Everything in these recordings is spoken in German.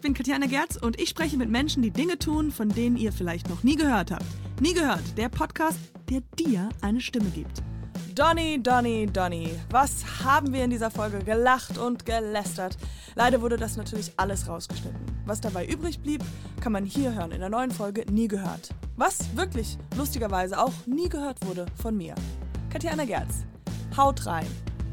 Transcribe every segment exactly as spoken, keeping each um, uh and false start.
bin Katjana Gerz und ich spreche mit Menschen, die Dinge tun, von denen ihr vielleicht noch nie gehört habt. Nie gehört, der Podcast, der dir eine Stimme gibt. Donny, Donny, Donny, was haben wir in dieser Folge gelacht und gelästert? Leider wurde das natürlich alles rausgeschnitten. Was dabei übrig blieb, kann man hier hören in der neuen Folge Nie gehört. Was wirklich lustigerweise auch nie gehört wurde von mir. Katjana Gerz, haut rein.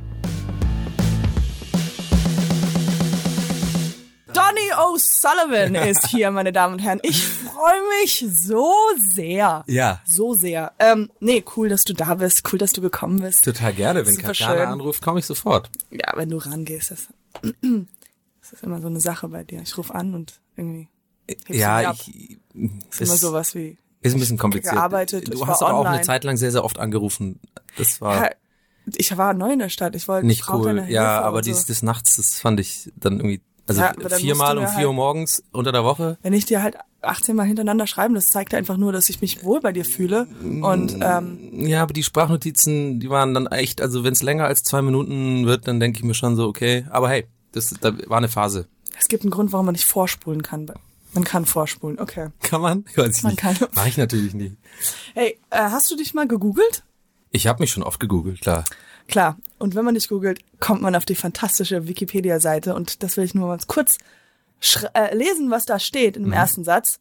Donny O'Sullivan ist hier, meine Damen und Herren. Ich freue mich so sehr. Ja. So sehr. Ähm, nee, cool, dass du da bist. Cool, dass du gekommen bist. Total gerne. Wenn Super Katjana schön. anruft, komme ich sofort. Ja, wenn du rangehst. Das, das ist immer so eine Sache bei dir. Ich rufe an und irgendwie hebst du mich Ja, ab. ich, ist immer sowas wie... ist ein bisschen kompliziert. Gearbeitet, du ich hast war aber auch eine online. Zeit lang sehr, sehr oft angerufen. Das war Ja, ich war neu in der Stadt. Ich wollte nicht brauch cool. deine Hilfe Ja, aber und so. dieses des Nachts, das fand ich dann irgendwie, also Ja, aber dann viermal musst du um mir vier Uhr halt- morgens unter der Woche. Wenn ich dir halt achtzehn Mal hintereinander schreibe, das zeigt einfach nur, dass ich mich wohl bei dir fühle. Und ähm, Ja, aber die Sprachnotizen, die waren dann echt, also wenn es länger als zwei Minuten wird, dann denke ich mir schon so, okay. Aber hey, das da war eine Phase. es gibt einen Grund, warum man nicht vorspulen kann. Man kann vorspulen, okay. Kann man? Ich weiß ich Man nicht. kann. Mach ich natürlich nicht. Hey, äh, hast du dich mal gegoogelt? Ich habe mich schon oft gegoogelt, klar. Klar. Und wenn man dich googelt, kommt man auf die fantastische Wikipedia-Seite. Und das will ich nur mal kurz schre- äh, lesen, was da steht in dem Mhm. ersten Satz.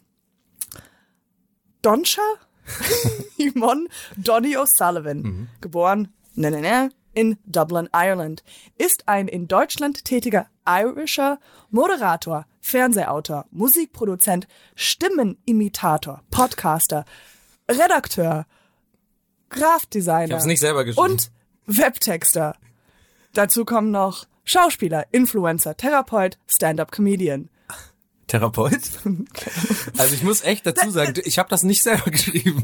Donsha Yvonne Donny O'Sullivan, Mhm. geboren ne, ne, ne, in Dublin, Ireland, ist ein in Deutschland tätiger irischer Moderator, Fernsehautor, Musikproduzent, Stimmenimitator, Podcaster, Redakteur, Graphdesigner Ich habe es nicht selber geschrieben. und Webtexter. Dazu kommen noch Schauspieler, Influencer, Therapeut, Stand-up-Comedian. Therapeut? Also ich muss echt dazu sagen, ich habe das nicht selber geschrieben.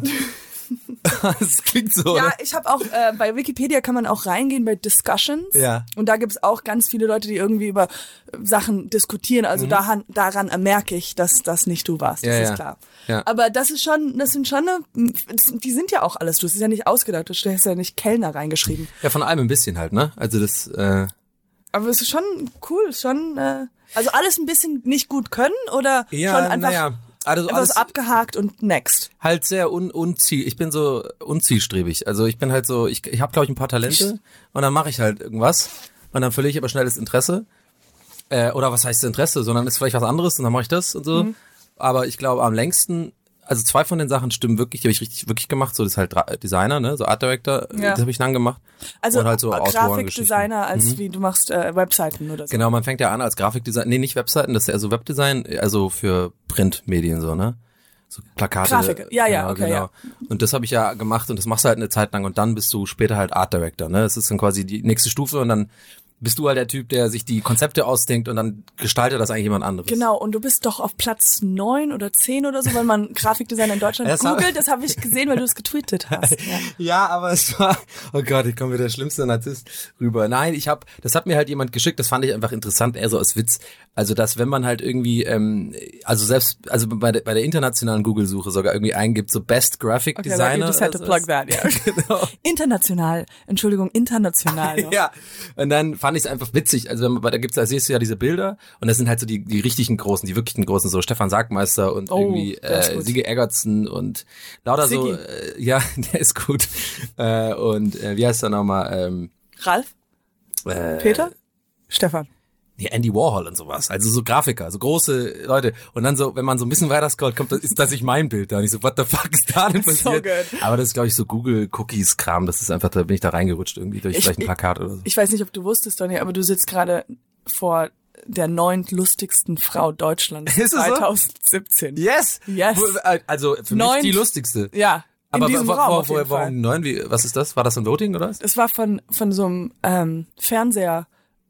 Das klingt so, Ja, oder? ich habe auch, äh, bei Wikipedia kann man auch reingehen bei Discussions. Ja. Und da gibt's auch ganz viele Leute, die irgendwie über äh, Sachen diskutieren. Also daran, daran merke ich, dass das nicht du warst. Das Mhm. Ja, ist ja. klar. Ja. Aber das ist schon, das sind schon, eine, die sind ja auch alles du. Das ist ja nicht ausgedacht. Du hast ja nicht Kellner reingeschrieben. Ja, von allem ein bisschen halt, ne? Also das, äh, Aber es ist schon cool, schon, äh, also alles ein bisschen nicht gut können oder ja, schon einfach naja. Also etwas alles abgehakt und next. halt sehr un unziel. Ich bin so unzielstrebig. Also ich bin halt so, ich, ich habe glaube ich ein paar Talente und dann mache ich halt irgendwas und dann verliere ich aber schnell das Interesse. Äh, oder was heißt Interesse, sondern ist vielleicht was anderes und dann mache ich das und so. Mhm. Aber ich glaube am längsten, also zwei von den Sachen stimmen wirklich, die habe ich richtig wirklich gemacht. So das ist halt Dra- Designer, ne, so Art Director, Ja. das habe ich lang gemacht. Also und halt so Autorengeschichten. Grafikdesigner, als wie du machst äh, Webseiten oder so. Genau, man fängt ja an als Grafikdesigner, nee, nicht Webseiten, das ist eher so Webdesign, also für Printmedien so, ne? So Plakate. Grafik, ja, ja, genau, okay, genau. ja. Und das habe ich ja gemacht und das machst du halt eine Zeit lang und dann bist du später halt Art Director, ne? Das ist dann quasi die nächste Stufe und dann bist du halt der Typ, der sich die Konzepte ausdenkt und dann gestaltet das eigentlich jemand anderes. Genau, und du bist doch auf Platz neun oder zehn oder so, wenn man Grafikdesigner in Deutschland Das hab- googelt. Das habe ich gesehen, weil du es getweetet hast. Ja. Ja, aber es war, oh Gott, ich komme wie der schlimmste Narzisst rüber. Nein, ich habe, das hat mir halt jemand geschickt, das fand ich einfach interessant, eher so als Witz. Also, dass wenn man halt irgendwie, ähm, also selbst, also bei der, bei der internationalen Google-Suche sogar irgendwie eingibt, so Best Graphic Okay, Designer. like you just had to oder plug that, ja. Genau. International, Entschuldigung, international. noch. Ja, und dann fand ich es einfach witzig. Also wenn man, da gibt's, da siehst du ja diese Bilder und das sind halt so die die richtigen großen, die wirklichen großen, so Stefan Sagmeister und Oh, irgendwie der ist äh, gut. Sigi Eggertsen und lauter so, Siggi. äh, ja, der ist gut. Äh, und äh, wie heißt er nochmal? Ähm, Ralf? äh, Peter? Stefan. nee, Andy Warhol und sowas. Also so Grafiker, so große Leute. Und dann so, wenn man so ein bisschen weiter scrollt, kommt, ist das nicht mein Bild da. Und ich so, what the fuck ist da denn So passiert? good. Aber das ist, glaube ich, so Google-Cookies-Kram. Das ist einfach, da bin ich da reingerutscht irgendwie durch Ich- vielleicht ein Plakat oder so. Ich weiß nicht, ob du wusstest, Donny, aber du sitzt gerade vor der neuntlustigsten Frau Deutschlands Ist es so? zwanzig siebzehn. Yes! Yes. Wo- äh, Also für Neunt- mich die lustigste. Ja, in Aber diesem wa- wa- Raum wo- auf jeden wo- Fall. warum neun? Wie, was ist das? War das ein Voting oder was? Es war von von so einem ähm, Fernseher,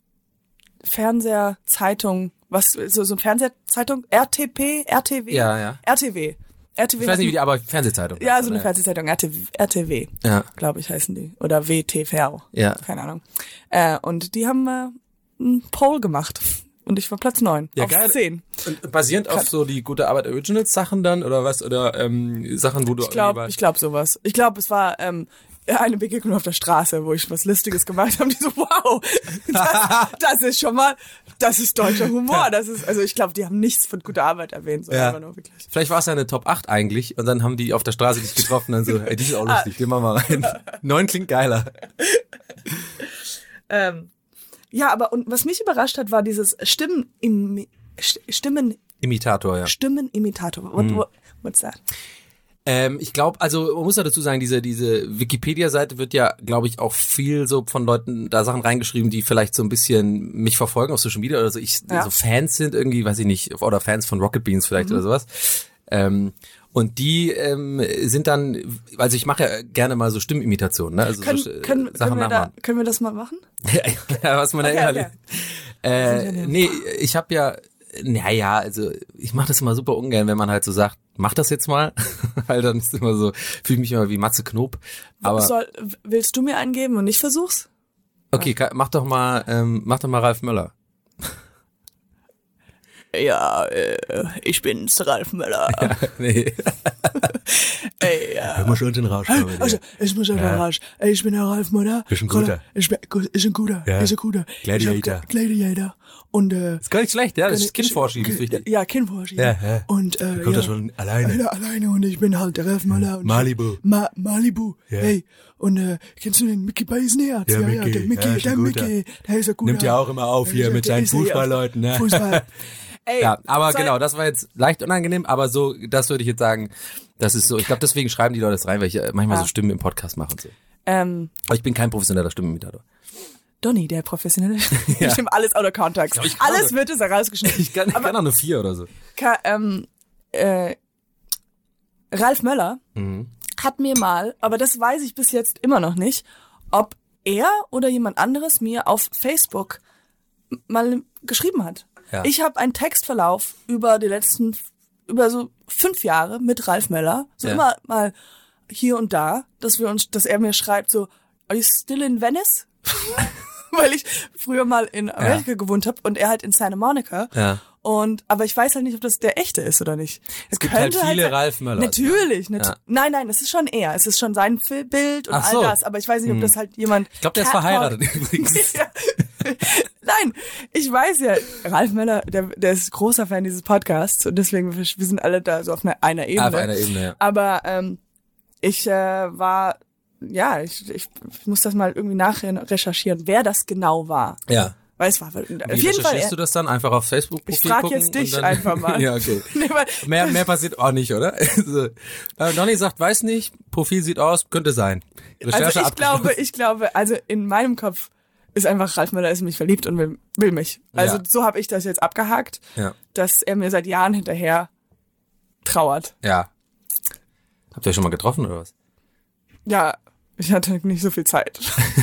Fernsehzeitung, was so so eine Fernsehzeitung, R T P, R T W, Ja, ja. R T W, R T W. Ich weiß nicht, wie die, aber Fernsehzeitung. Ja, so eine Fernsehzeitung, R T W, R T W, Ja, glaube ich, heißen die. Oder W T V. ja. Keine Ahnung. Äh, und die haben äh, einen Poll gemacht. Und ich war Platz neun Ja, auf geil. zehn. Und basierend auf so die gute Arbeit Originals Sachen dann oder was? Oder ähm, Sachen, wo du Ich glaube, lieber- ich glaube sowas. Ich glaube, es war ähm, eine Begegnung auf der Straße, wo ich was Lustiges gemacht habe. Die so, wow, das, das ist schon mal, Das ist deutscher Humor. Das ist, also ich glaube, die haben nichts von guter Arbeit erwähnt. So Ja. nur wirklich. Vielleicht war es ja eine Top acht eigentlich und dann haben die auf der Straße dich getroffen und dann so, ey, die ist auch lustig, gehen wir mal rein. Neun klingt geiler. Ähm, ja, aber und was mich überrascht hat, war dieses Stimmen im Stimmen Imitator, ja. Stimmenimitator. What, what, what's that? Ähm, ich glaube, also man muss ja dazu sagen, diese diese Wikipedia-Seite wird ja, glaube ich, auch viel so von Leuten da Sachen reingeschrieben, die vielleicht so ein bisschen mich verfolgen auf Social Media oder so, ich Ja. so Fans sind irgendwie, weiß ich nicht, oder Fans von Rocket Beans vielleicht Mhm. oder sowas. Ähm, und die ähm, sind dann, also ich mache ja gerne mal so Stimmimitationen, ne? Also Können, so, äh, können, Sachen können, wir da, nachmachen. können wir das mal machen? Ja, was man da Okay, innerlich. okay. Äh, nee, ich habe ja, naja, also ich mache das immer super ungern, wenn man halt so sagt, mach das jetzt mal, weil dann ist immer so, fühle ich mich immer wie Matze Knob. Aber Soll, willst du mir einen geben und ich versuch's? okay, ka- mach doch mal, ähm, mach doch mal Ralf Möller. Ja, äh, ich bin's, Ralf Möller. Nee. Ey, ja. muss schon den Rausch Also, ich muss einfach raus. Ey, ich bin der Ralf Möller. Bist ein guter. Ich bin, ist ein guter. Ja. Ist ein guter. Gladiator. Ich hab- Gladiator. Und, äh, Ist gar nicht schlecht, ja, das ist ich- Kindvorschieben, ist wichtig. Ja, Kindvorschieben. Ja, ja. Und, äh, kommt ja. er schon alleine. Ja, alleine und ich bin halt der Ralf Möller. Und Malibu. Ma Malibu. Ja. Hey. Und, äh, kennst du den Mickey Beisenherz? Der ja, ja, Mickey. der Mickey, Ja, ist der ein guter. Mickey. Der ist ein guter. Nimmt ja auch immer auf hier Ja, mit der seinen ist ja- Fußballleuten, ne? Fußball. Ey, Ja, aber soll- genau, das war jetzt leicht unangenehm, aber so, das würde ich jetzt sagen, das ist so, ich glaube, deswegen schreiben die Leute das rein, weil ich äh, manchmal Ja. so Stimmen im Podcast mache und so. Ähm, Aber ich bin kein professioneller Stimmenimitator. Donny, der Professionelle. Ja. Ich nehme alles out of context. Ich glaube- Alles wird es herausgeschnitten. Ich kann, ich kann auch nur vier oder so. Ka ähm, äh, Ralf Möller Mhm. hat mir mal, aber das weiß ich bis jetzt immer noch nicht, ob er oder jemand anderes mir auf Facebook m- mal geschrieben hat. Ja. Ich habe einen Textverlauf über die letzten, über so fünf Jahre mit Ralf Möller, so Ja. immer mal hier und da, dass wir uns, dass er mir schreibt so, are you still in Venice? Weil ich früher mal in Amerika Ja. gewohnt habe und er halt in Santa Monica. Ja. Und aber ich weiß halt nicht, ob das der echte ist oder nicht. Es gibt halt könnte viele sein- Ralf Möller. Natürlich, nat Ja. nein, nein, es ist schon er. Es ist schon sein Fi- Bild und Ach so. all das. Aber ich weiß nicht, ob das halt jemand. Ich glaube, der ist verheiratet übrigens. Ja. Nein, ich weiß ja, Ralf Möller, der, der ist großer Fan dieses Podcasts und deswegen wir wir sind alle da so auf einer, einer Ebene. Auf einer Ebene, ja. Aber ähm, ich äh, war, ja, ich, ich, ich muss das mal irgendwie nachher recherchieren, wer das genau war. Ja. Weil es war auf Wie jeden Fall. recherchierst du das dann? Einfach auf Facebook Ich frag gucken jetzt dich und dann- einfach mal. Ja, okay. Nee, weil, Mehr, mehr passiert auch nicht, oder? Also, äh, Donny sagt, weiß nicht, Profil sieht aus, könnte sein. Recherche also ich abgeschlossen. glaube, ich glaube, also in meinem Kopf ist einfach Ralf Möller ist in mich verliebt und will, will mich. Also Ja. so habe ich das jetzt abgehakt, Ja. dass er mir seit Jahren hinterher trauert. Ja. Habt ihr euch schon mal getroffen oder was? Ja, ich hatte nicht so viel Zeit.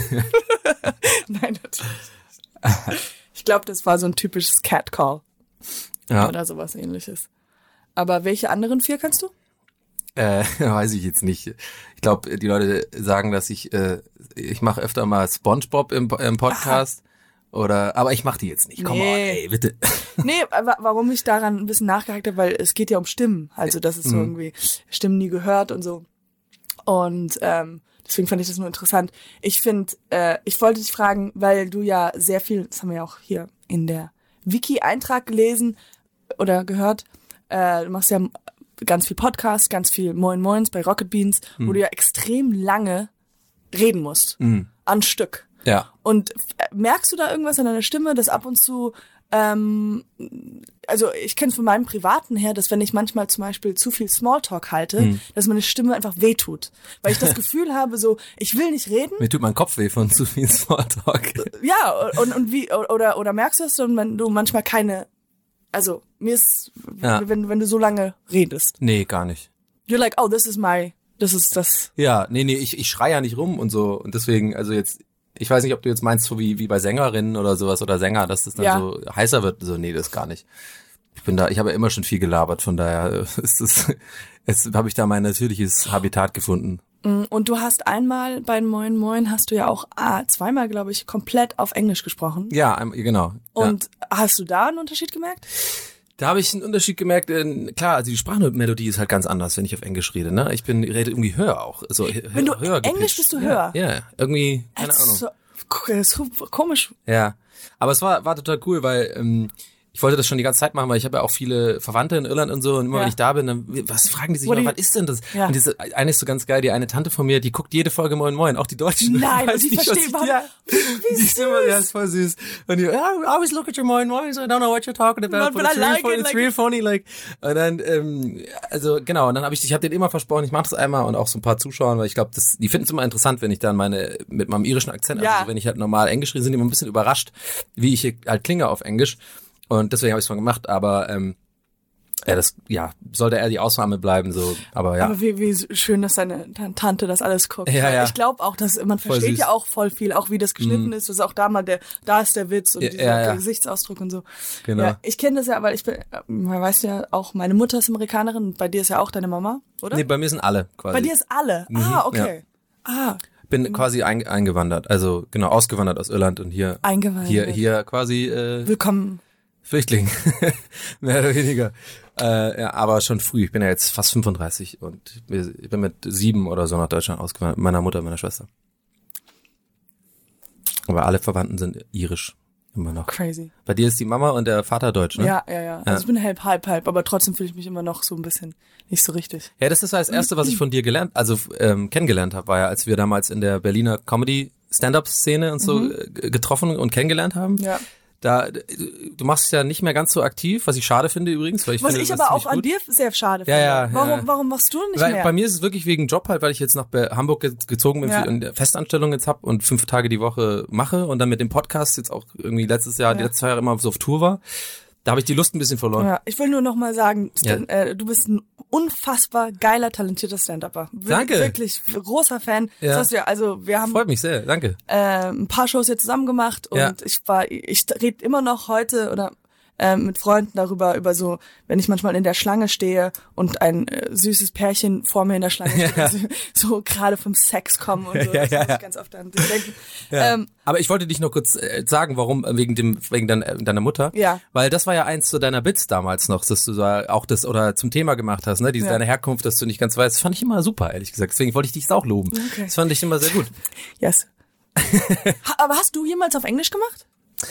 Nein, natürlich. Ich glaube, das war so ein typisches Catcall Ja. oder sowas ähnliches. Aber welche anderen vier kannst du? Äh, weiß ich jetzt nicht. Ich glaube, die Leute sagen, dass ich, äh, ich mache öfter mal SpongeBob im, im Podcast. Oder, aber ich mache die jetzt nicht. Komm Nee. on, ey, bitte. Nee, wa- warum ich daran ein bisschen nachgehakt habe, weil es geht ja um Stimmen. Also das ist so irgendwie Stimmen nie gehört und so. Und ähm, deswegen fand ich das nur interessant. Ich finde, äh, ich wollte dich fragen, weil du ja sehr viel, das haben wir ja auch hier in der Wiki-Eintrag gelesen oder gehört, äh, du machst ja ganz viel Podcast, ganz viel Moin Moins bei Rocket Beans, wo du ja extrem lange reden musst. An Stück. Ja. Und äh, merkst du da irgendwas an deiner Stimme, dass ab und zu, ähm, also ich kenne es von meinem Privaten her, dass wenn ich manchmal zum Beispiel zu viel Smalltalk halte, Hm. dass meine Stimme einfach wehtut. Weil ich das Gefühl habe, so, ich will nicht reden. Mir tut mein Kopf weh von zu viel Smalltalk. Ja, und, und wie, oder, oder merkst du das dann, wenn du manchmal keine, also mir ist, Ja. wenn, wenn du so lange redest. Nee, gar nicht. You're like, oh, this is my, das ist das. Ja, nee, nee, ich, ich schreie ja nicht rum und so. Und deswegen, also jetzt, ich weiß nicht, ob du jetzt meinst, so wie, wie bei Sängerinnen oder sowas oder Sänger, dass das dann Ja. so heißer wird. So, nee, das gar nicht. Ich bin da, ich habe ja immer schon viel gelabert, von daher ist das, jetzt habe ich da mein natürliches Habitat gefunden. Und du hast einmal bei Moin Moin hast du ja auch ah, zweimal, glaube ich, komplett auf Englisch gesprochen. Ja, ein- genau. Ja. Und hast du da einen Unterschied gemerkt? Da habe ich einen Unterschied gemerkt. Äh, klar, also die Sprachmelodie ist halt ganz anders, wenn ich auf Englisch rede. Ne, ich bin rede irgendwie höher auch. Also Wenn du höher Englisch gepitcht. bist du ja, höher? Ja, irgendwie keine That's Ahnung. so, Super komisch. Ja, aber es war war total cool, weil ähm, ich wollte das schon die ganze Zeit machen, weil ich habe ja auch viele Verwandte in Irland und so und immer ja. wenn ich da bin, dann was fragen die sich immer, was ist denn das? Ja. Und diese eine ist so ganz geil, die eine Tante von mir, die guckt jede Folge Moin Moin, auch die Deutschen. Nein, weiß die nicht, verstehen was ich, ja, wie die ist immer, ja, ist voll süß. Und die, yeah, I always look at your Moin Moin, so I don't know what you're talking about, but, but it's, real, like funny, it, it's like real funny, like. Und dann, ähm, also genau, und dann habe ich, ich habe denen immer versprochen, ich mache das einmal und auch so ein paar Zuschauern, weil ich glaube, das, die finden es immer interessant, wenn ich dann meine mit meinem irischen Akzent, ja. also wenn ich halt normal Englisch rede, sind die immer ein bisschen überrascht, wie ich halt klinge auf Englisch. Und deswegen habe ich es mal gemacht, aber ähm, ja, das ja sollte eher die Ausnahme bleiben, so. Aber ja. Aber wie, wie schön, dass deine Tante das alles guckt. Ja, ja. Ich glaube auch, dass man Voll versteht süß. ja auch voll viel, auch wie das geschnitten mm. ist. Das ist auch da mal der, da ist der Witz und ja, dieser ja, ja. Gesichtsausdruck und so. Genau. Ja, ich kenne das ja, weil ich bin, man weiß ja auch, meine Mutter ist Amerikanerin und bei dir ist ja auch deine Mama, oder? Nee, bei mir sind alle quasi. Bei dir ist alle. Mhm. Ah, okay. Ja. Ah. Bin quasi ein, eingewandert, also genau ausgewandert aus Irland und hier eingewandert. hier hier quasi äh, willkommen. Flüchtling, mehr oder weniger. Äh, ja, aber schon früh. Ich bin ja jetzt fast fünfunddreißig und ich bin mit sieben oder so nach Deutschland ausgewandert, mit meiner Mutter und meiner Schwester. Aber alle Verwandten sind irisch, immer noch. Crazy. Bei dir ist die Mama und der Vater deutsch, ne? Ja, ja, ja. Also ja. Ich bin halb, halb, halb, aber trotzdem fühle ich mich immer noch so ein bisschen nicht so richtig. Ja, das ist das Erste, was ich von dir gelernt, also ähm, kennengelernt habe, war ja, als wir damals in der Berliner Comedy Stand-Up-Szene und so mhm. äh, getroffen und kennengelernt haben. Ja. Da, du machst es ja nicht mehr ganz so aktiv, was ich schade finde übrigens, weil ich was finde, ich aber auch an dir sehr schade finde. Ja, ja, warum, ja. warum machst du nicht weil, mehr? Bei mir ist es wirklich wegen Job halt, weil ich jetzt nach Hamburg gezogen bin, ja. für eine Festanstellung jetzt hab und fünf Tage die Woche mache und dann mit dem Podcast jetzt auch irgendwie letztes Jahr, ja. die letzten zwei Jahre immer so auf Tour war. Da habe ich die Lust ein bisschen verloren. Ja, ich will nur noch mal sagen, Stand, ja. äh, du bist ein unfassbar geiler, talentierter Stand-Upper. Wir Danke. Wirklich großer Fan. Ja. Das heißt, ja, also wir haben freut mich sehr, danke. Äh, ein paar Shows jetzt zusammen gemacht und ja. ich war, ich rede immer noch heute oder äh, mit Freunden darüber, über so, wenn ich manchmal in der Schlange stehe und ein äh, süßes Pärchen vor mir in der Schlange steht, ja. so, so gerade vom Sex kommen und so. ja, das ja, muss ja. ich ganz oft an dich denken. Ja. Ähm, Aber ich wollte dich noch kurz äh, sagen, warum, wegen dem, wegen deiner, deiner Mutter. Ja. Weil das war ja eins zu deiner Bits damals noch, dass du da auch das oder zum Thema gemacht hast, ne, diese ja. deine Herkunft, dass du nicht ganz weißt, das fand ich immer super, ehrlich gesagt. Deswegen wollte ich dich auch loben. Okay. Das fand ich immer sehr gut. Yes. Aber hast du jemals auf Englisch gemacht?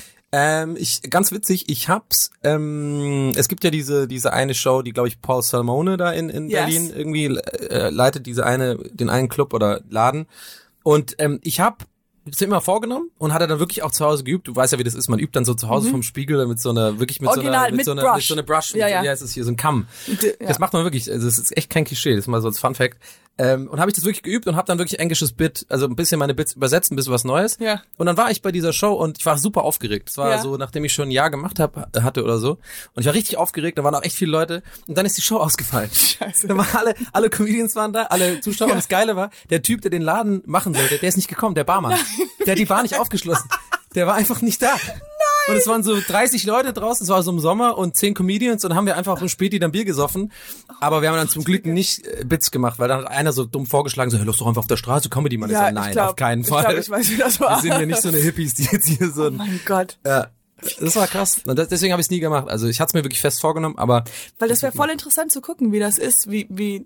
Ähm, ich, ganz witzig, ich hab's, ähm, es gibt ja diese, diese eine Show, die, glaube ich, Paul Salmone da in, in yes. Berlin irgendwie äh, leitet, diese eine, den einen Club oder Laden. Und ähm, ich hab es immer vorgenommen und hatte dann wirklich auch zu Hause geübt. Du weißt ja, wie das ist. Man übt dann so zu Hause mhm. vom Spiegel mit so einer, wirklich mit Original, so einer, mit, mit so einer, Brush. mit so einer Brush. Ja, mit, ja. ja, es ist hier so ein Kamm. Ja. Das macht man wirklich, also es ist echt kein Klischee. Das ist mal so als Fun Fact. Ähm, und habe ich das wirklich geübt und habe dann wirklich englisches Bit, also ein bisschen meine Bits übersetzt, ein bisschen was Neues. Ja. Und dann war ich bei dieser Show und ich war super aufgeregt. Das war ja. so, nachdem ich schon ein Jahr gemacht hab, hatte oder so. Und ich war richtig aufgeregt, da waren auch echt viele Leute. Und dann ist die Show ausgefallen. Scheiße. Dann waren alle, alle Comedians waren da, alle Zuschauer. Ja. Und das Geile war, der Typ, der den Laden machen sollte, der ist nicht gekommen, der Barmann. Nein. Der hat die Bar nicht aufgeschlossen. Der war einfach nicht da. Nein. Und es waren so dreißig Leute draußen, es war so im Sommer und zehn Comedians und haben wir einfach um Späti dann Bier gesoffen. Aber wir haben dann zum Glück nicht äh, Bits gemacht, weil dann hat einer so dumm vorgeschlagen, so, hey, lass doch einfach auf der Straße Comedy, man. Ja, ist ja, nein, glaub, auf keinen Fall. Ich glaube, ich weiß, wie das war. Wir sind ja nicht so eine Hippies, die jetzt hier so. Oh mein Gott. Ja. Das war krass. Und das, deswegen habe ich es nie gemacht. Also ich hatte es mir wirklich fest vorgenommen, aber. Weil das wäre voll interessant zu gucken, wie das ist, wie, wie,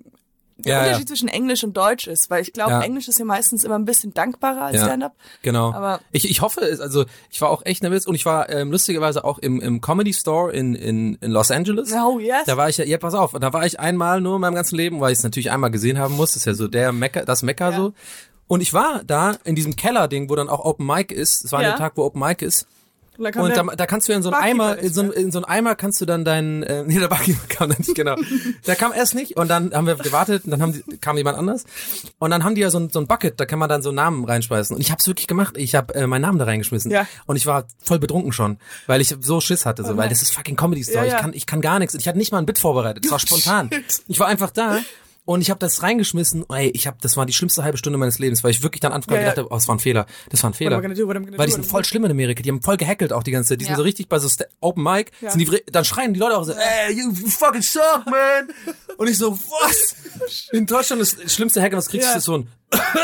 der ja, Unterschied ja. zwischen Englisch und Deutsch ist, weil ich glaube, ja. Englisch ist ja meistens immer ein bisschen dankbarer als ja, Stand-up. Genau. Aber ich, ich hoffe es, also ich war auch echt nervös und ich war ähm, lustigerweise auch im, im Comedy Store in, in, in Los Angeles. Oh, yes. Da war ich ja, ja, pass auf, da war ich einmal nur in meinem ganzen Leben, weil ich es natürlich einmal gesehen haben muss. Das ist ja so der Mekka, das Mekka ja. so. Und ich war da in diesem Keller-Ding, wo dann auch Open Mic ist. Es war ja. der Tag, wo Open Mic ist. Und, da, und da, da kannst du ja in so einen Eimer, in so, in so einen Eimer kannst du dann deinen, äh, nee, der Barkeeper kam dann nicht, genau. Der kam erst nicht und dann haben wir gewartet und dann haben die, kam jemand anders und dann haben die ja so ein, so ein Bucket, da kann man dann so Namen reinschmeißen und ich hab's wirklich gemacht, ich hab äh, meinen Namen da reingeschmissen ja. und ich war voll betrunken schon, weil ich so Schiss hatte, so, oh weil das ist fucking Comedy Store, ja, ja. ich kann, ich kann gar nichts und ich hatte nicht mal ein Bit vorbereitet, es war spontan. Ich war einfach da. Und ich habe das reingeschmissen, ey, ich habe, das war die schlimmste halbe Stunde meines Lebens, weil ich wirklich dann anfangs ja, gedacht habe, oh, das war ein Fehler, das war ein Fehler. Do, weil die sind voll schlimm in Amerika, die haben voll gehackelt auch die ganze Zeit, die ja. sind so richtig bei so St- Open Mic, ja. sind die, dann schreien die Leute auch so, ey, you fucking suck, man. Und ich so, was? In Deutschland ist das schlimmste Hacken, was kriegst du, ja. ist so ein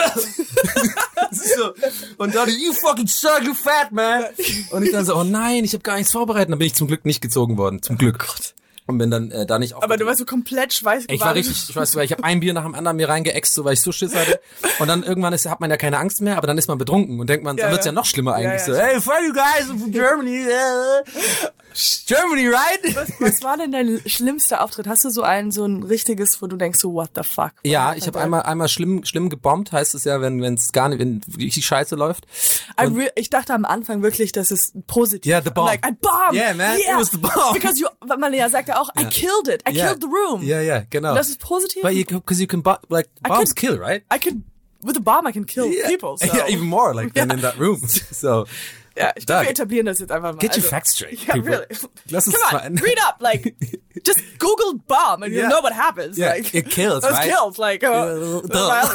das ist so. Und dann, you fucking suck, you fat, man. Und ich dann so, oh nein, ich habe gar nichts vorbereitet, dann bin ich zum Glück nicht gezogen worden, zum Glück. Oh Gott. Und bin dann äh, da nicht auf. Aber du warst so komplett schweißgebadet. Ich war richtig, ich weiß, weil ich habe ein Bier nach dem anderen mir reingeäxt, so weil ich so Schiss hatte. Und dann irgendwann ist, hat man ja keine Angst mehr, aber dann ist man betrunken und denkt man, ja, dann wird's ja. ja noch schlimmer eigentlich. Ja, ja. So, hey, fuck you guys from Germany. Germany, right? Was, was war denn dein schlimmster Auftritt? Hast du so ein so ein richtiges, wo du denkst, so what the fuck? Ja, ich habe einmal einmal schlimm schlimm gebombt, heißt es ja, wenn wenn es gar nicht, wenn richtig Scheiße läuft. Re- ich dachte am Anfang wirklich, dass es positiv. Yeah, the bomb. Like, I bombed. Yeah, man, yeah. It was the bomb. Because you, weil man ja sagt ja auch, I yeah. killed it. I yeah. killed the room. Ja, yeah, ja, yeah, genau. Und das ist positiv. But you, because you can, like, bombs kill, right? I could, with a bomb I can kill yeah. people. So. Yeah, even more, like, than yeah. in that room. So. Ja, ich glaube, wir etablieren das jetzt einfach mal. Get also, your facts straight. Yeah, really. Lass uns Come on, read up, like, just Google bomb and yeah. you'll know what happens. Yeah, like, it kills, it right? It kills, like, uh,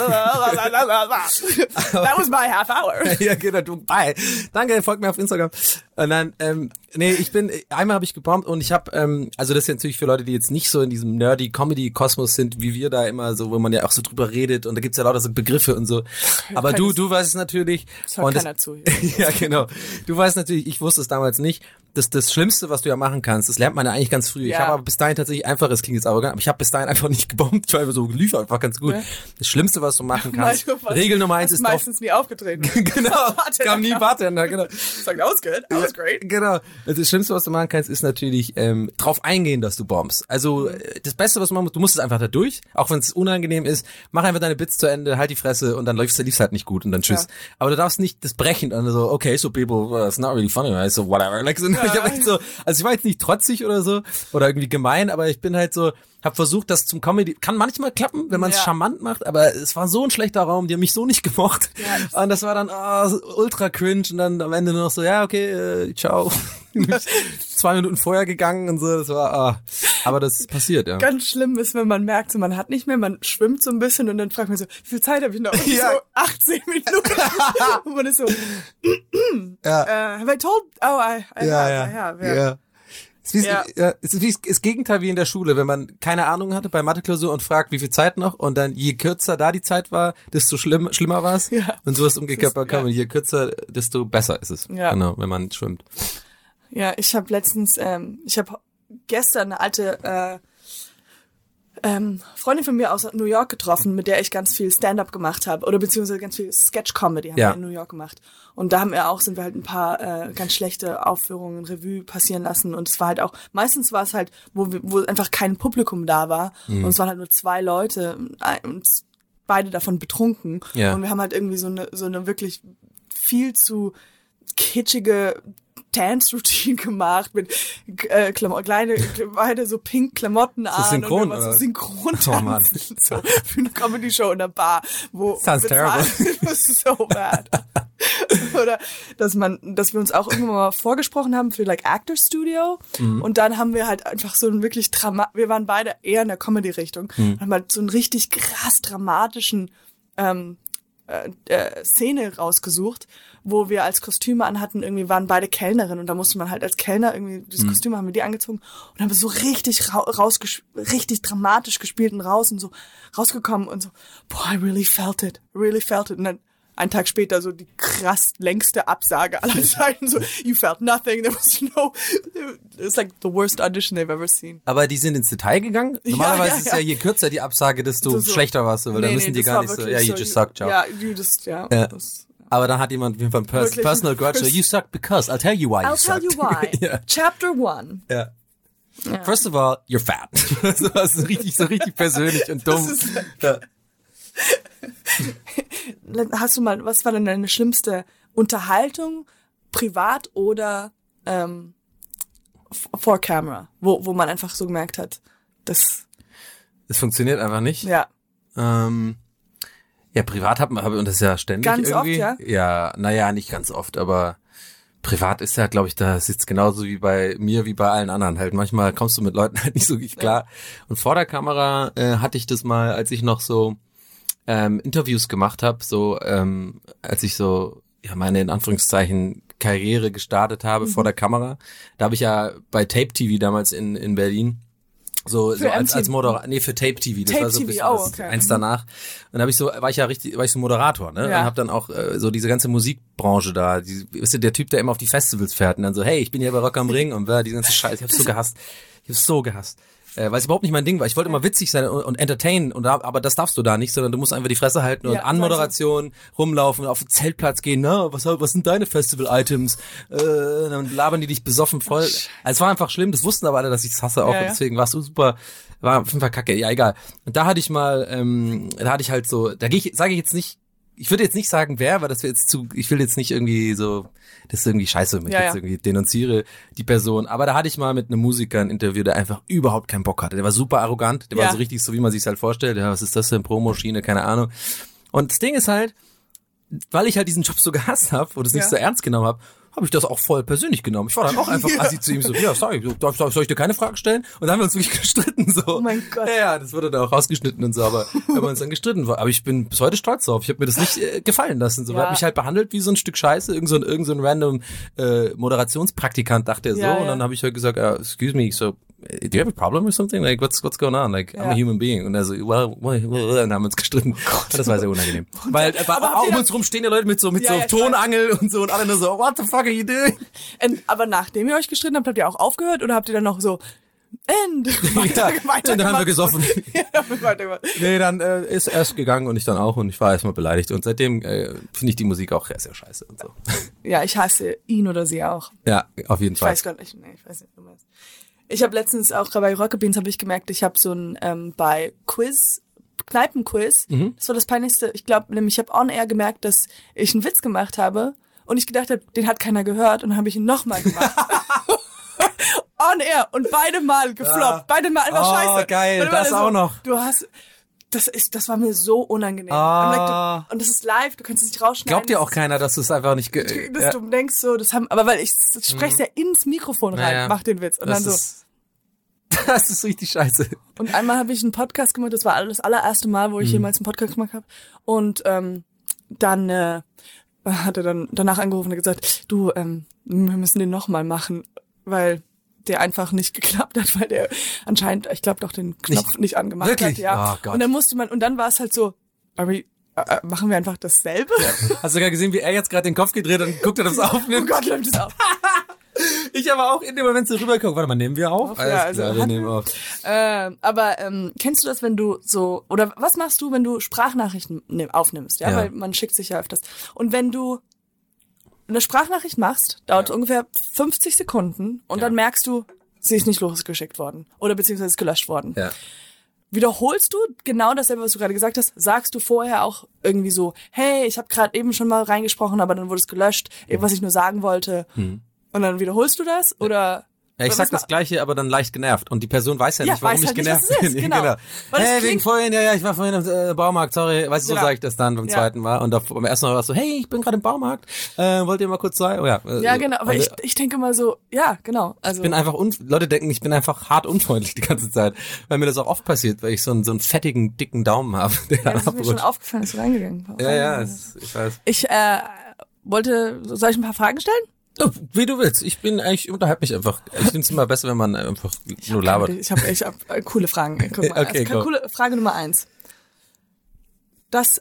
that was my half hour. Ja, genau, du, bye. Danke, folgt mir auf Instagram. Und dann, ähm, nee, ich bin, einmal habe ich gebombt und ich habe, ähm, also das ist natürlich für Leute, die jetzt nicht so in diesem nerdy Comedy-Kosmos sind, wie wir da immer so, wo man ja auch so drüber redet und da gibt's ja lauter so Begriffe und so. Aber du, du weißt es natürlich. Das hört keiner zu. Ja, genau. Du weißt natürlich, ich wusste es damals nicht. Das, das Schlimmste, was du ja machen kannst, das lernt man ja eigentlich ganz früh. Ja. Ich habe aber bis dahin tatsächlich einfach, es klingt jetzt arrogant, aber ich habe bis dahin einfach nicht gebombt. Ich war so, lief einfach ganz gut. Ja. Das Schlimmste, was du machen kannst, Regel Nummer eins ist drauf. Meistens nie aufgetreten. Genau, es kam nie Bartender, genau. Sagt, that was good, that was great. Genau. Das Schlimmste, was du machen kannst, ist natürlich ähm, drauf eingehen, dass du bombst. Also das Beste, was du machen musst, du musst es einfach da durch, auch wenn es unangenehm ist. Mach einfach deine Bits zu Ende, halt die Fresse und dann läufst du liefst halt nicht gut und dann tschüss. Ja. Aber du darfst nicht das brechen und so, okay, so people, well, it's not really funny, right? So whatever. Like, so, ja. Ich hab echt so, also ich war jetzt nicht trotzig oder so oder irgendwie gemein, aber ich bin halt so, hab versucht, das zum Comedy, kann manchmal klappen, wenn man es ja. charmant macht, aber es war so ein schlechter Raum, die haben mich so nicht gemocht. Ja, und das war dann oh, ultra cringe und dann am Ende nur noch so, ja, okay, äh, ciao. Zwei Minuten vorher gegangen und so, das war, ah. Aber das ist passiert, ja. Ganz schlimm ist, wenn man merkt, so, man hat nicht mehr, man schwimmt so ein bisschen und dann fragt man so, wie viel Zeit habe ich noch? Und ja. so achtzehn Minuten. Und man ist so, ja. uh, have I told? Oh, I, I ja, have, ja. I have. Ja. ja. Es ist, wie, ja. ja, es ist wie das Gegenteil wie in der Schule, wenn man keine Ahnung hatte bei Mathe-Klausur und fragt, wie viel Zeit noch und dann je kürzer da die Zeit war, desto schlimm, schlimmer war es. Ja. Und so ist umgekehrt bei Comedy. Je kürzer, desto besser ist es. Ja. Genau, wenn man schwimmt. Ja, ich habe letztens, ähm, ich habe gestern eine alte äh, ähm, Freundin von mir aus New York getroffen, mit der ich ganz viel Stand-up gemacht habe oder beziehungsweise ganz viel Sketch-Comedy haben ja. wir in New York gemacht. Und da haben wir auch, sind wir halt ein paar äh, ganz schlechte Aufführungen, Revue passieren lassen. Und es war halt auch, meistens war es halt, wo wir, wo einfach kein Publikum da war. Mhm. Und es waren halt nur zwei Leute und beide davon betrunken. Ja. Und wir haben halt irgendwie so eine, so eine wirklich viel zu kitschige Dance-Routine gemacht mit äh, Klamot- kleine, beide so pink Klamotten an. Synchron, und oder? So synchron oh, Mann. So für eine Comedy-Show in der Bar. Wo Sounds terrible. Das ist so bad. Oder, dass man, dass wir uns auch irgendwann mal vorgesprochen haben für like Actor Studio. Mhm. Und dann haben wir halt einfach so einen wirklich Drama, wir waren beide eher in der Comedy-Richtung. Mhm. Haben halt so einen richtig krass dramatischen, ähm, Äh, äh, Szene rausgesucht, wo wir als Kostüme anhatten, irgendwie waren beide Kellnerinnen und da musste man halt als Kellner irgendwie, das mhm. Kostüm haben wir die angezogen und haben so richtig ra- rausges- richtig dramatisch gespielt und raus und so rausgekommen und so, boah, I really felt it, really felt it und dann einen Tag später so die krass längste Absage aller Zeiten, so, you felt nothing, there was no, it was like the worst audition they've ever seen. Aber die sind ins Detail gegangen? Normalerweise ja, ja, ist ja, ja je kürzer die Absage, desto so, so. schlechter warst du, weil nee, dann müssen nee, die gar nicht so, ja, you just suck, ciao. Ja, you just, ja. ja. Das, aber dann hat jemand auf jeden Fall ein Pers- Personal Grudge, so, you suck because, I'll tell you why you I'll sucked. tell you why. ja. Chapter one. Ja. ja. First of all, you're fat. Das ist richtig, so richtig persönlich und dumm. Das ist, ja. Hast du mal, was war denn deine schlimmste Unterhaltung, privat oder ähm, vor Camera, wo wo man einfach so gemerkt hat, das das funktioniert einfach nicht. Ja. Ähm, ja, privat hat man, und das ist ja ständig ganz irgendwie. Oft, ja? Ja, naja, nicht ganz oft, aber privat ist ja, glaube ich, da sitzt genauso wie bei mir, wie bei allen anderen. Halt manchmal kommst du mit Leuten halt nicht so richtig klar. Ja. Und vor der Kamera äh, hatte ich das mal, als ich noch so ähm, Interviews gemacht habe, so ähm, als ich so ja meine in Anführungszeichen Karriere gestartet habe mhm. vor der Kamera. Da habe ich ja bei Tape T V damals in in Berlin So, Für so als, M T V? als Moderator, nee, für Tape-T V, das Tape war so ein T V, bisschen oh, das okay. eins danach. Und dann habe ich so, war ich ja richtig, war ich so Moderator, ne? Ja. Und hab dann auch äh, so diese ganze Musikbranche da, die, weißt du, der Typ, der immer auf die Festivals fährt und dann so, hey, ich bin hier bei Rock am Ring und bla, die ganze Scheiße, ich hab's so gehasst. Ich hab's so gehasst. Äh, weil es überhaupt nicht mein Ding war. Ich wollte immer witzig sein und, und entertainen, und da, aber das darfst du da nicht, sondern du musst einfach die Fresse halten und Ja, Anmoderation rumlaufen, auf den Zeltplatz gehen, na, was, was sind deine Festival-Items? Äh, dann labern die dich besoffen voll. Also es war einfach schlimm, das wussten aber alle, dass ich es hasse auch, Ja, und ja. deswegen war es so super, war auf jeden Fall kacke, ja egal. Und da hatte ich mal, ähm, da hatte ich halt so, da gehe ich, sage ich jetzt nicht, ich würde jetzt nicht sagen, wer, weil das wäre jetzt zu, ich will jetzt nicht irgendwie so, das ist irgendwie scheiße, wenn ich Ja, jetzt ja. irgendwie denunziere die Person. Aber da hatte ich mal mit einem Musiker ein Interview, der einfach überhaupt keinen Bock hatte. Der war super arrogant, der Ja. war so richtig so, wie man sich's halt vorstellt. Ja, was ist das denn, Promoschiene, keine Ahnung. Und das Ding ist halt, weil ich halt diesen Job so gehasst habe und es nicht Ja. so ernst genommen habe, habe ich das auch voll persönlich genommen. Ich war dann auch einfach Ja. assi zu ihm so, ja, sorry, darf, darf, soll ich dir keine Fragen stellen? Und dann haben wir uns wirklich gestritten, so. Oh mein Gott. Ja, ja, das wurde dann auch rausgeschnitten und so, aber wir haben uns dann gestritten. Aber ich bin bis heute stolz drauf. Ich habe mir das nicht äh, gefallen lassen. So, Ja. er hat mich halt behandelt wie so ein Stück Scheiße, irgend so ein, irgend so ein random äh, Moderationspraktikant, dachte er so. Ja, und ja. dann habe ich halt gesagt, uh, excuse me, so, do you have a problem or something? Like, what's what's going on? Like, I'm Ja. a human being. Und er so, well, well, well, und dann haben wir uns gestritten. Das war sehr unangenehm. Weil äh, Aber habt auch ihr um dann- uns rum stehen die Leute mit so mit Ja, so ja, ich Tonangel und so und alle nur so, what the fuck are you doing? Und, aber nachdem ihr euch gestritten habt, habt ihr auch aufgehört oder habt ihr dann noch so End? Weiter, Ja, weiter und dann haben wir gemacht? gesoffen. Ja, habt ihr weitergemacht. Nee, dann äh, ist er erst gegangen und ich dann auch und ich war erstmal beleidigt und seitdem äh, finde ich die Musik auch sehr, sehr scheiße und so. Ja, ich hasse ihn oder sie auch. Ja, auf jeden Ich Fall. weiß gar nicht, nee, ich weiß nicht, wie du meinst. Ich habe letztens auch bei Rocket Beans habe ich gemerkt, ich habe so ein ähm, bei Quiz, Kneipenquiz, Mhm. das war das Peinlichste. Ich glaube nämlich, ich habe on air gemerkt, dass ich einen Witz gemacht habe und ich gedacht habe, den hat keiner gehört und dann habe ich ihn nochmal gemacht. On air und beide Mal gefloppt, Ja. beide Mal einfach Oh, scheiße. geil, Beide Mal das auch noch. Du hast, das ist, das war mir so unangenehm. Ah. I'm like, du, und das ist live, du kannst es nicht rausschneiden. Glaubt dir auch keiner, dass du es einfach nicht... Ge dass ja. du denkst so, das haben, aber weil ich spreche ja ins Mikrofon rein, Naja. mach den Witz und das dann so. ist, das ist richtig scheiße. Und einmal habe ich einen Podcast gemacht, das war das allererste Mal, wo ich Mhm. jemals einen Podcast gemacht habe. Und ähm, dann äh, hat er dann danach angerufen und gesagt, du, ähm, wir müssen den nochmal machen, weil der einfach nicht geklappt hat, weil der anscheinend, ich glaube, doch den Knopf nicht, Nicht- angemacht wirklich? hat. Ja. Oh Gott. Und dann musste man, und dann war es halt so, are we, äh, machen wir einfach dasselbe? Hast du gar gesehen, wie er jetzt gerade den Kopf gedreht hat und guckt, er das Oh aufnimmt? Gott, läuft das auf. Ich aber auch in dem Moment so rübergucke. Warte mal, nehmen wir auf? Auf, Alles ja, also klar, wir hat- nehmen auf. Ähm, aber ähm, kennst du das, wenn du so, oder was machst du, wenn du Sprachnachrichten ne, aufnimmst, ja? Ja. Weil man schickt sich ja öfters. Und wenn du eine Sprachnachricht machst, dauert Ja. ungefähr fünfzig Sekunden und Ja. dann merkst du, sie ist nicht losgeschickt worden oder beziehungsweise ist gelöscht worden. Ja. Wiederholst du genau dasselbe, was du gerade gesagt hast? Sagst du vorher auch irgendwie so, hey, ich habe gerade eben schon mal reingesprochen, aber dann wurde es gelöscht, eben was ich nur sagen wollte. Hm. Und dann wiederholst du das? Oder Ja, ich oder sag was das ma- Gleiche, aber dann leicht genervt. Und die Person weiß ja Ja, nicht, warum weiß ich halt nicht, genervt was es ist, bin. genau. Weil es Hey, klingt- wegen vorhin, ja, ja, ich war vorhin im äh, Baumarkt, sorry. Weißt du, so Genau. sage ich das dann beim Ja. zweiten Mal. Und auf, beim ersten Mal war es so, hey, ich bin gerade im Baumarkt, äh, wollt ihr mal kurz sein? Oh, ja, äh, Ja, genau, aber und, ich, äh, ich denke immer so, ja, genau. Also Ich bin einfach, un Leute denken, ich bin einfach hart unfreundlich die ganze Zeit, weil mir das auch oft passiert, weil ich so einen, so einen fettigen, dicken Daumen habe. Der ja, das ist mir schon abrutscht. aufgefallen, dass du reingegangen bist. Ja, ja, es, ich weiß. Ich äh, wollte, soll ich ein paar Fragen stellen? Oh, wie du willst. Ich bin eigentlich, ich unterhalte mich einfach. Ich finde es immer besser, wenn man einfach nur labert. Ich habe ich hab, äh, coole Fragen. Guck mal. Okay, also, go. coole Frage Nummer eins. Das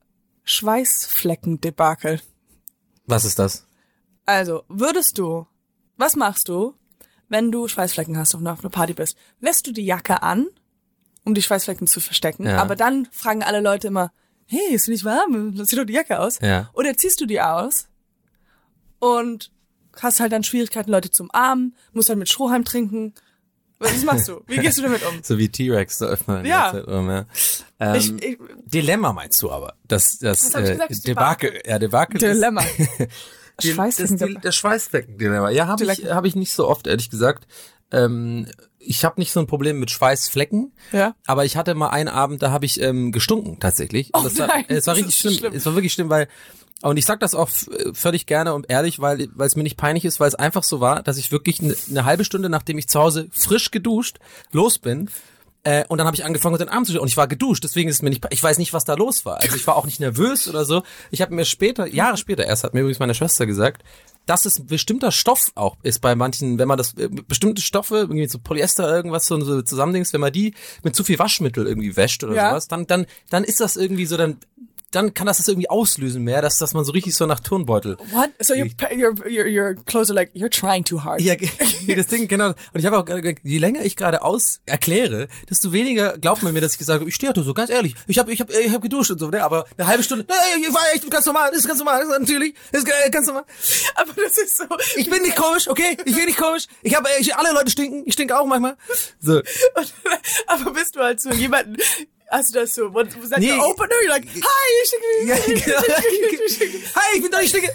Schweißflecken-Debakel. Was ist das? Also, würdest du, was machst du, wenn du Schweißflecken hast und auf einer Party bist? Lässt du die Jacke an, um die Schweißflecken zu verstecken, Ja. aber dann fragen alle Leute immer, hey, ist nicht warm? Lass dir doch die Jacke aus. Ja. Oder ziehst du die aus und hast halt dann Schwierigkeiten, Leute zu umarmen, musst dann mit Strohhalm trinken. Was machst du? Wie gehst du damit um? So wie T-Rex, so öffnen. Ja. Um, ja. Ähm, Ich, ich, Dilemma meinst du aber? Das, das, Was hab ich äh, gesagt? Debakel. Ja, Debakel. Dilemma. Ist, die, das, Schweißflecken. die, das Schweißflecken-Dilemma. Ja, habe ich, Dilemma. hab ich nicht so oft, ehrlich gesagt. Ähm, ich habe nicht so ein Problem mit Schweißflecken. Ja. Aber ich hatte mal einen Abend, da habe ich ähm, gestunken tatsächlich. Und Oh das war, nein, es war das richtig ist schlimm. schlimm. Es war wirklich schlimm, weil und ich sag das auch f- völlig gerne und ehrlich, weil weil es mir nicht peinlich ist, weil es einfach so war, dass ich wirklich eine ne halbe Stunde, nachdem ich zu Hause frisch geduscht los bin, äh, und dann habe ich angefangen, den Arm zu duschen und ich war geduscht, deswegen ist es mir nicht, ich weiß nicht, was da los war. Also ich war auch nicht nervös oder so. Ich habe mir später, Jahre später erst, hat mir übrigens meine Schwester gesagt, dass es ein bestimmter Stoff auch ist bei manchen, wenn man das, äh, bestimmte Stoffe, irgendwie so Polyester, irgendwas so, so zusammendings, wenn man die mit zu viel Waschmittel irgendwie wäscht oder Ja. sowas, dann, dann, dann ist das irgendwie so, dann, dann kann das das irgendwie auslösen mehr, dass, dass man so richtig so nach Turnbeutel. What? So your, your, your, your clothes are like, you're trying too hard. Ja, das Ding, genau. Und ich habe auch gerade gesagt, je länger ich gerade aus erkläre, desto weniger glaubt man mir, dass ich gesagt habe, ich stehe so, ganz ehrlich, ich habe ich hab, ich hab geduscht und so, ne? Aber eine halbe Stunde, nee, ich war echt ganz normal, das ist ganz normal, das ist natürlich, das ist ganz normal. Aber das ist so. Ich bin nicht komisch, okay? Ich bin nicht komisch. Ich habe, ich, alle Leute stinken, ich stinke auch manchmal. So. Und, aber bist du halt so jemanden, hast du das so, was sagt Nee. der Opener? You're like, hi, ich stinke. Ja, genau. Hi, ich bin doch nicht stinke.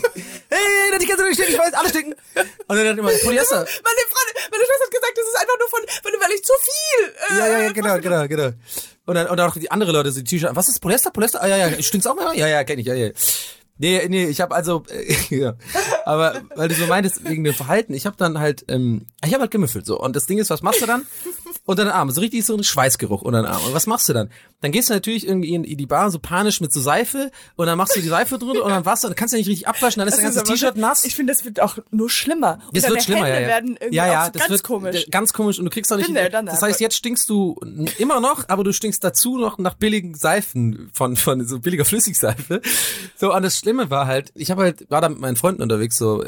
Hey, die kannst du nicht stinken, ich weiß, alle stinken. Und dann hat immer Polyester. Meine Freundin, meine Schwester hat gesagt, das ist einfach nur von, von weil ich zu viel. Äh, Ja, ja, ja, genau, genau, genau. Und dann, und dann auch die andere Leute, so die T-Shirt, was ist Polyester? Polyester? Ah, ja, ja, stinkt's auch mal? Ja, ja, kenn ich, ja, ja. Nee, nee, ich habe also, äh, ja. Aber weil du so meintest, wegen dem Verhalten, ich habe dann halt, ähm, ich habe halt gemüffelt, so. Und das Ding ist, was machst du dann? Unter den Arm, so richtig so ein Schweißgeruch unter den Arm. Und was machst du dann? Dann gehst du natürlich irgendwie in die Bar so panisch mit so Seife und dann machst du die Seife drunter und dann Wasser, dann kannst du ja nicht richtig abwaschen, dann ist dein ganzes T-Shirt nass. Ich finde, das wird auch nur schlimmer. Und Das deine wird schlimmer, Hände ja, ja. werden irgendwie ja, ja, auch so das ganz wird komisch. Ganz komisch und du kriegst auch nicht. Bin der, dann das einfach. heißt, jetzt stinkst du immer noch, aber du stinkst dazu noch nach billigen Seifen von von so billiger Flüssigseife. So, und das Schlimme war halt, ich habe halt war da mit meinen Freunden unterwegs, so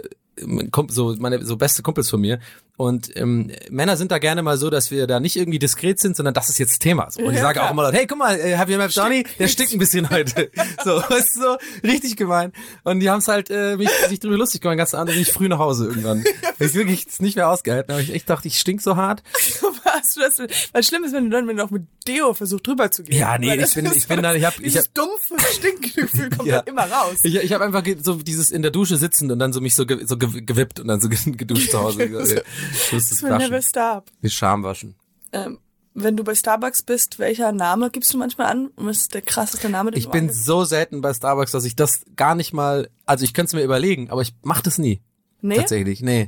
so meine so beste Kumpels von mir. Und ähm, Männer sind da gerne mal so, dass wir da nicht irgendwie diskret sind, sondern das ist jetzt Thema. So. Und ich Ja, sage klar. auch immer Leute, hey, guck mal, äh, have you met Johnny? Der stinkt ein bisschen heute. So, weißt du, so richtig gemein. Und die haben es halt äh, mich, sich drüber lustig gemacht, ganz Abend bin ich früh nach Hause irgendwann. Weil ich wirklich es nicht mehr ausgehalten habe. Ich echt dachte, ich stink so hart. Hast du das? Was schlimm ist, wenn du dann, wenn du auch mit Deo versuchst, drüber zu gehen. Ja, nee, Weil ich das bin, ist ich bin so- dann, ich habe, ich Dieses hab, dumpfe Stinkgefühl kommt Ja. dann immer raus. ich, ich habe einfach ge- so dieses in der Dusche sitzen und dann so mich so, ge, so ge, gewippt und dann so ge- geduscht zu Hause. Ich muss Das das will never waschen. stop. Die Scham waschen. Ähm, wenn du bei Starbucks bist, welcher Name gibst du manchmal an? Was ist der krasseste Name, den Ich du bin angibst? so selten bei Starbucks, dass ich das gar nicht mal, also ich könnte es mir überlegen, aber ich mach das nie. Nee? Tatsächlich, nee.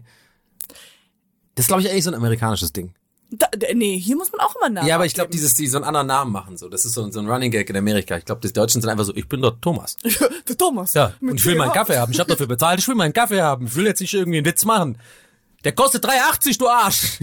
Das ist, glaube ich, eigentlich so ein amerikanisches Ding. Da, d- nee, hier muss man auch immer Namen Ja, aber ich glaube, abgeben. dieses, die so einen anderen Namen machen, so. Das ist so, so ein Running Gag in Amerika. Ich glaube, die Deutschen sind einfach so, ich bin dort Thomas. Der Thomas. Ja, Mit und ich will T meinen H. Kaffee haben. Ich habe dafür bezahlt, ich will meinen Kaffee haben. Ich will jetzt nicht irgendwie einen Witz machen. Der kostet drei achtzig, du Arsch.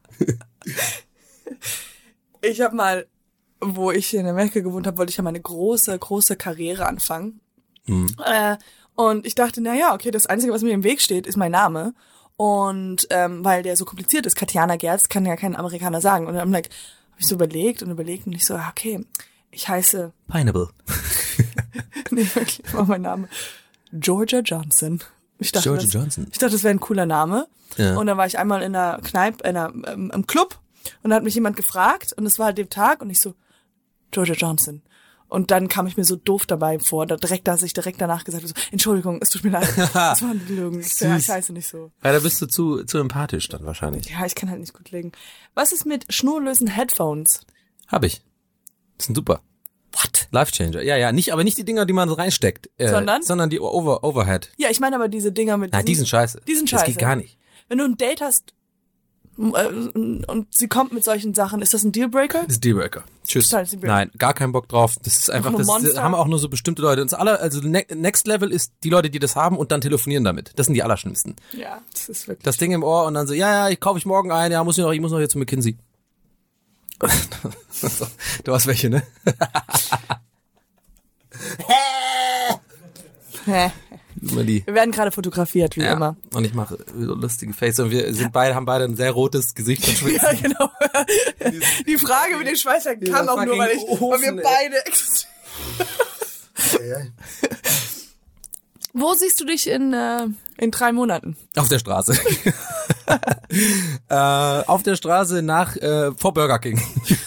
Ich habe mal, wo ich in Amerika gewohnt habe, wollte ich ja meine große, große Karriere anfangen. Mhm. Äh, und ich dachte, na ja, okay, das Einzige, was mir im Weg steht, ist mein Name. Und ähm, weil der so kompliziert ist, Katjana Gerz, kann ja kein Amerikaner sagen. Und dann like, habe ich so überlegt und überlegt und ich so, ah, okay, ich heiße, Pineapple. nee, wirklich, war mein Name, Georgia Johnson. Ich dachte, Georgia das, Johnson. Ich dachte, das wäre ein cooler Name. Ja. Und dann war ich einmal in einer Kneipe, in einer, ähm, im Club und da hat mich jemand gefragt und es war halt dem Tag und ich so, Georgia Johnson. Und dann kam ich mir so doof dabei vor, da direkt, dass ich direkt danach gesagt habe, so, Entschuldigung, es tut mir leid, das war eine Lüge. Ich, so, ja, ich heiße nicht so. Ja, da bist du zu, zu empathisch dann wahrscheinlich. Ja, ich kann halt nicht gut legen. Was ist mit schnurlosen Headphones? Hab ich. Das sind super. What? Life Changer. Ja, ja, nicht, aber nicht die Dinger, die man so reinsteckt. Äh, Sondern? Sondern die Over, Overhead. Ja, ich meine aber diese Dinger mit... Nein, die diesen- sind scheiße. Die sind Das scheiße. geht gar nicht. Wenn du ein Date hast äh, und sie kommt mit solchen Sachen, ist das ein Dealbreaker? Das ist Dealbreaker. Tschüss. Total Dealbreaker. Nein, gar keinen Bock drauf. Das ist einfach, ein das Monster. haben auch nur so bestimmte Leute. Und das aller, also ne- Next Level ist die Leute, die das haben und dann telefonieren damit. Das sind die Allerschlimmsten. Ja, das ist wirklich... Das Ding im Ohr und dann so, ja, ja, ich kaufe ich morgen ein, ja, muss ich noch, ich muss noch hier zu McKinsey. Du hast welche, ne? Hä? Immer die. Wir werden gerade fotografiert, wie Ja. immer. Und ich mache so lustige Face und wir sind beide, haben beide ein sehr rotes Gesicht und schwitzen. Ja, genau. Die Frage mit den Schweißern kam auch nur, weil, ich, weil wir Ofen, ey. beide... Wo siehst du dich in, äh, in drei Monaten? Auf der Straße. äh, auf der Straße nach, äh, vor Burger King.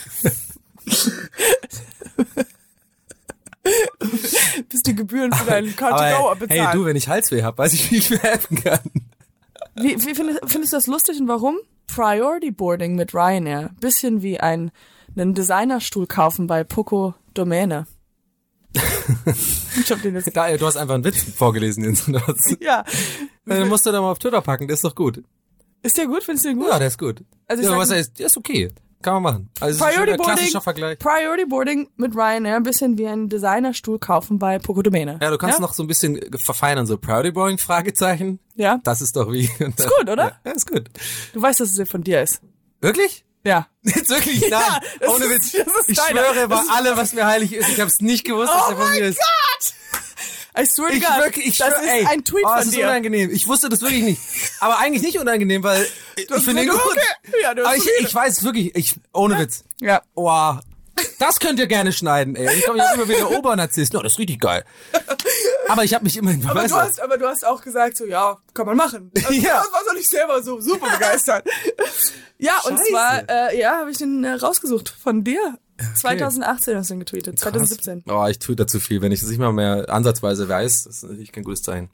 Bis die Gebühren für deinen Car to Go Aber, bezahlen. hey du, wenn ich Halsweh hab, weiß ich, wie ich mir helfen kann. Wie, wie findest, findest du das lustig und warum? Priority Boarding mit Ryanair. Bisschen wie ein, einen Designerstuhl kaufen bei Poco Domäne. Ich hab den jetzt... Da, du hast einfach einen Witz vorgelesen, Jens. Ja. Den musst du dann mal auf Twitter packen, der ist doch gut. Ist der gut? Findest du den gut? Ja, der ist gut. Also ich ja, sag- was heißt, der ist okay. kann man machen. Also Priority ein Boarding, klassischer Vergleich. Priority Boarding mit Ryanair, ein bisschen wie ein Designerstuhl kaufen bei Poco Domäne. Ja, du kannst ja? noch so ein bisschen verfeinern, so Priority Boarding, Fragezeichen. Ja. Das ist doch wie. Ist gut, oder? Ja, ist gut. Du weißt, dass es von dir ist. Wirklich? Ja. Jetzt wirklich? Nein. Ja, das Ohne ist- Witz. das ist Ich deiner. schwöre bei Das ist- allem, was mir heilig ist. Ich habe es nicht gewusst, dass Oh er von mir mein ist. Gott! I swear to Ich God, wirklich, ich das schwöre, ist ey, ein Tweet oh, von das ist dir. unangenehm. Ich wusste das wirklich nicht. Aber eigentlich nicht unangenehm, weil ich finde ihn du- gut. okay. Ja, du hast Aber ich, so ich weiß wirklich, ich, ohne Witz. Ja. Wow. Das könnt ihr gerne schneiden, ey. Ich komme ja immer wieder Obernarzisst. No, das ist richtig geil. Aber ich habe mich immerhin Aber du, verbessert. hast, aber du hast auch gesagt, so, ja, kann man machen. Also, Ja. Das war doch nicht selber so super begeistert. Ja, und Scheiße. zwar, äh, ja, habe ich den äh, rausgesucht von dir. zwanzig achtzehn hast du den getweetet, zwanzig siebzehn. Oh, ich tue da zu viel. Wenn ich das nicht mal mehr ansatzweise weiß, das ist natürlich kein gutes Zeichen.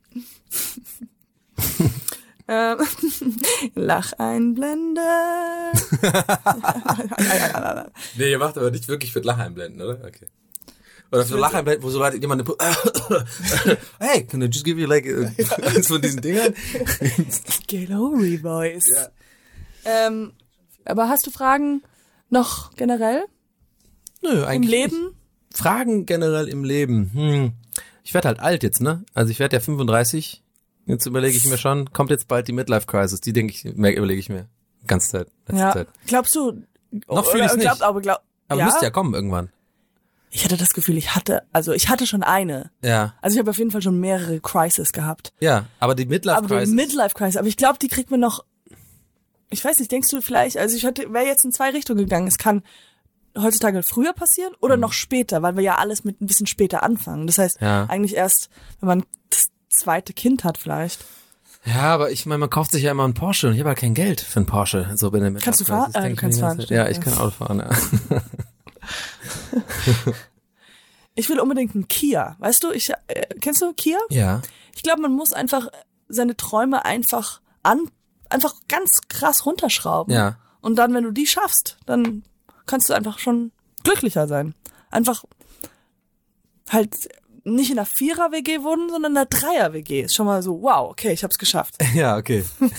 Ähm, Lacheinblende. Nee, ihr macht aber nicht wirklich für Lacheinblenden, oder? Okay. Oder für Lacheinblenden, wo so Leute jemand hey, can I just give you like uh, eins von diesen Dingern? Glory Voice. Ja. Ähm, aber hast du Fragen noch generell Nö, im eigentlich Leben? nicht. Fragen generell im Leben. Hm. Ich werde halt alt jetzt, ne? Also ich werde ja fünfunddreißig. Jetzt überlege ich mir schon, kommt jetzt bald die Midlife-Crisis. Die denke ich, mehr überlege ich mir. Ganze Zeit. Letzte Ja. Zeit. Glaubst du? Noch fühl oder- ich's nicht. Glaubt, aber glaub, Aber ja? müsste ja kommen irgendwann. Ich hatte das Gefühl, ich hatte, also ich hatte schon eine. Ja. Also ich habe auf jeden Fall schon mehrere Crises gehabt. Ja, aber die Aber Midlife-Crisis. die Midlife-Crisis, aber ich glaube, die kriegt man noch, ich weiß nicht, denkst du vielleicht, also ich hatte, wäre jetzt in zwei Richtungen gegangen. Es kann heutzutage früher passieren oder noch später, weil wir ja alles mit ein bisschen später anfangen. Das heißt, Ja. eigentlich erst, wenn man das zweite Kind hat vielleicht. Ja, aber ich meine, man kauft sich ja immer einen Porsche und ich habe halt kein Geld für einen Porsche. So bin ich Kannst du fahren? Äh, du kannst fahren, Ja, stimmt, ich ja. kann Auto fahren, ja. Ich will unbedingt einen Kia, weißt du? Ich äh, kennst du Kia? Ja. Ich glaube, man muss einfach seine Träume einfach an, einfach ganz krass runterschrauben. Ja. Und dann, wenn du die schaffst, dann kannst du einfach schon glücklicher sein. Einfach halt nicht in einer Vierer-W G wohnen, sondern in einer Dreier-W G. Ist schon mal so, wow, okay, ich hab's geschafft. Ja, okay.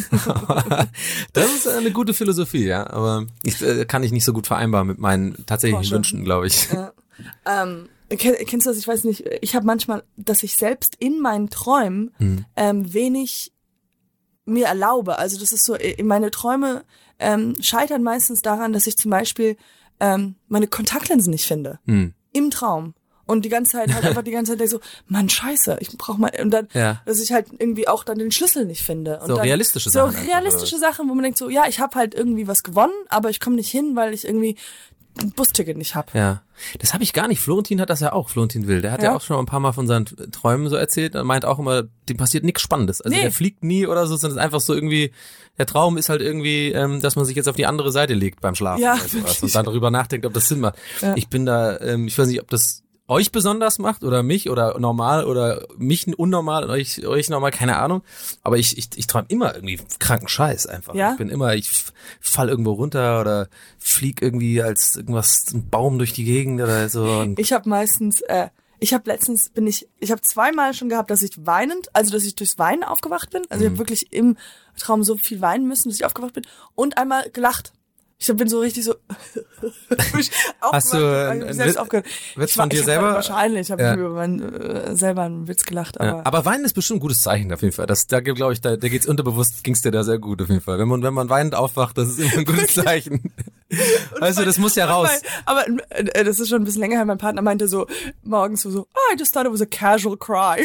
Das ist eine gute Philosophie, ja. Aber ich äh, kann ich nicht so gut vereinbaren mit meinen tatsächlichen Porsche. Wünschen, glaube ich. Ja. Ähm, kenn, kennst du das? Ich weiß nicht. Ich habe manchmal, dass ich selbst in meinen Träumen Hm. ähm, wenig mir erlaube. Also das ist so, äh, meine Träume ähm, scheitern meistens daran, dass ich zum Beispiel ähm, meine Kontaktlinsen nicht finde. Hm. Im Traum. Und die ganze Zeit halt einfach die ganze Zeit denke so, Mann, scheiße, ich brauch mal, und dann, Ja. dass ich halt irgendwie auch dann den Schlüssel nicht finde. Und So dann, realistische so Sachen einfach, realistische Sachen, wo man denkt so, ja, ich habe halt irgendwie was gewonnen, aber ich komme nicht hin, weil ich irgendwie ein Busticket nicht hab. Ja, das habe ich gar nicht. Florentin hat das ja auch, Florentin Will. Der hat ja, Ja. auch schon ein paar Mal von seinen Träumen so erzählt. Er meint auch immer, dem passiert nichts Spannendes. Also Nee. der fliegt nie oder so, sondern es ist einfach so irgendwie, der Traum ist halt irgendwie, ähm, dass man sich jetzt auf die andere Seite legt beim Schlafen Ja, oder sowas wirklich. und dann darüber nachdenkt, ob das Sinn macht. Ja. Ich bin da, ähm, ich weiß nicht, ob das euch besonders macht oder mich oder normal oder mich unnormal und euch, euch normal, keine Ahnung. Aber ich, ich, ich träume immer irgendwie kranken Scheiß einfach. Ja? Ich bin immer, ich f- fall irgendwo runter oder flieg irgendwie als irgendwas, ein Baum durch die Gegend oder so. Und Ich habe meistens, äh, ich habe letztens, bin ich, ich habe zweimal schon gehabt, dass ich weinend, also dass ich durchs Weinen aufgewacht bin. Also ich habe wirklich im Traum so viel weinen müssen, dass ich aufgewacht bin. Und einmal gelacht. Ich bin so richtig so. mich Hast du, aufgewacht, ein- hab mich ein selbst Witz- aufgehört. Witz Ich war- von dir ich hab selber? Wahrscheinlich habe Ja. ich über meinen, äh, selber einen Witz gelacht. Aber, Ja, aber Weinen ist bestimmt ein gutes Zeichen auf jeden Fall. Das, da glaube ich, da, da geht's unterbewusst, ging's dir da sehr gut auf jeden Fall. Wenn man, wenn man weinend aufwacht, das ist immer ein gutes Zeichen. Also das muss ja raus. Aber äh, das ist schon ein bisschen länger her. Mein Partner meinte so morgens so, so oh, I just thought it was a casual cry.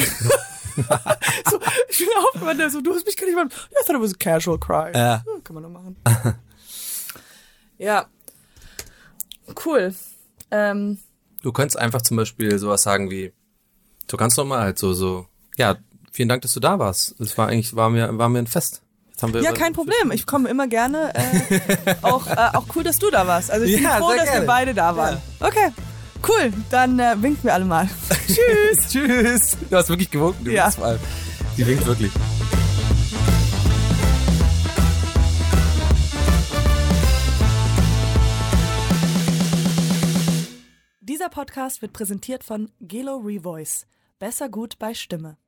so, ich bin aufgewacht, der so, du hast mich gar nicht mal. I thought it was a casual cry. Ja. Hm, kann man noch machen. Ja. Cool. Ähm, Du könntest einfach zum Beispiel sowas sagen wie, du kannst doch mal halt so, so, ja, vielen Dank, dass du da warst. Es war eigentlich, war mir, war mir ein Fest. Jetzt haben wir ja, über- kein Problem. Ich komme immer gerne. Äh, auch, äh, auch cool, dass du da warst. Also ich bin Ja, froh, sehr dass gerne. wir beide da waren. Okay. Cool. Dann äh, winken wir alle mal. Tschüss. Tschüss. Du hast wirklich gewunken, du Ja. bist mal. Die winkt wirklich. Dieser Podcast wird präsentiert von Gelo Revoice. Besser gut bei Stimme.